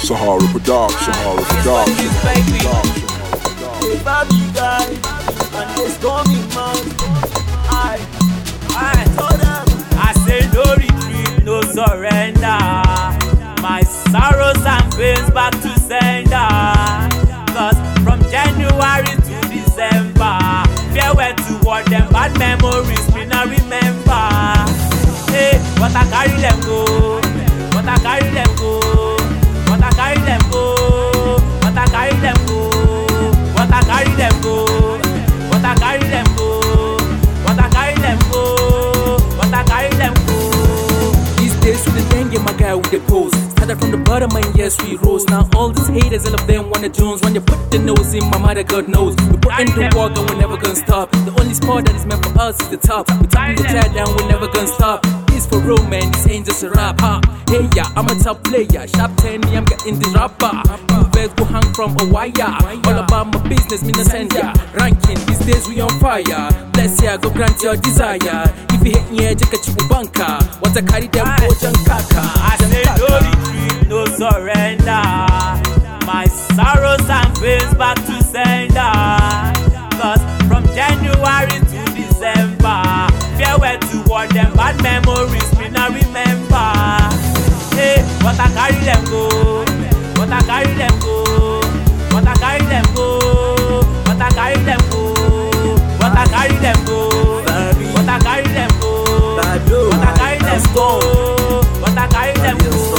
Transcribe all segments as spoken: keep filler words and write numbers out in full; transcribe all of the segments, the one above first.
Sahara Production, Sahara Production, Production. If I be guy, and this coming man, I, I told them, I say no retreat, no surrender. My sorrows and pains back to sender. Cause from January to December, farewell to all them bad memories, me not remember. Hey, what I carry them go, what I carry them go, what I carry them go, what I carry them go, what I carry them go, what I carry them go, what I carry them go, what I carry them go. These days with the dengue, my guy with the pose. Started from the bottom and yes we rose. Now all these haters, all of them wanna Jones. When you put the nose in, my mother God knows. We put in the work and we're never gonna stop. The only sport that is meant for us is the top. We top the chat down, we're never gonna stop. This for real man, this ain't just a rap, huh? Hey yeah, I'm a top player. Sharp ten, me I'm getting this rapper. Beds go hang from a wire. All about my business, me no send ya. Ranking, these days we on fire. Bless ya, go grant your desire. If you hate me, just get you bunker. What I carry them for Jankaka. I say no retreat, no surrender. My sorrows and pains back to sender. Cause from January to December, farewell to all them bad memories, me not remember. Hey, what I carry them go, what I carry them go, what I carry them go, what I carry them go, what I carry them go, what I carry them go, what I carry them go, what I carry them go.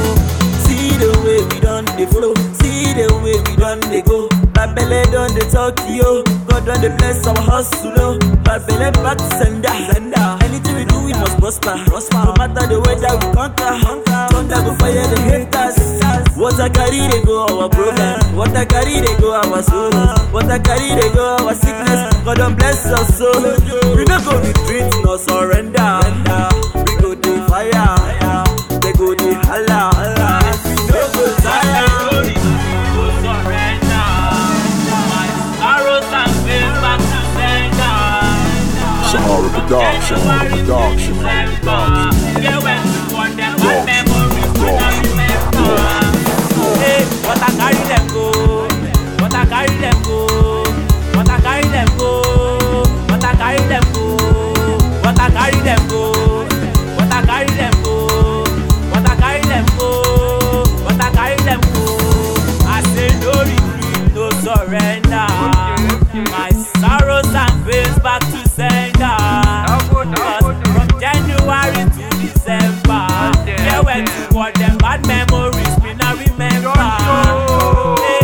see the way we done the flow, see the way we done the go. My belly done the talk to you, God done the bless our hustle. My belly back to sender, sender. Anything we do, we must prosper, prosper. No matter the weather, we conquer, conquer. Thunder go fire the haters. What I carry, they go our problem. What I carry, they go our sorrows. What I carry, they go our sickness. God done bless us so. We no go retreat, no surrender. We go the fire, they go the holla, holla. We no go tire. Sahara Production, Sahara Production, Hey, what I carry them go, what I carry them go, what I carry them go, what I carry them go, what I carry them go, what I carry them go, what I carry them go, what I carry them go. I say no retreat, no surrender. My sorrows and pains back to sender. Cause from January to December, farewell to all them bad memories, me not remember.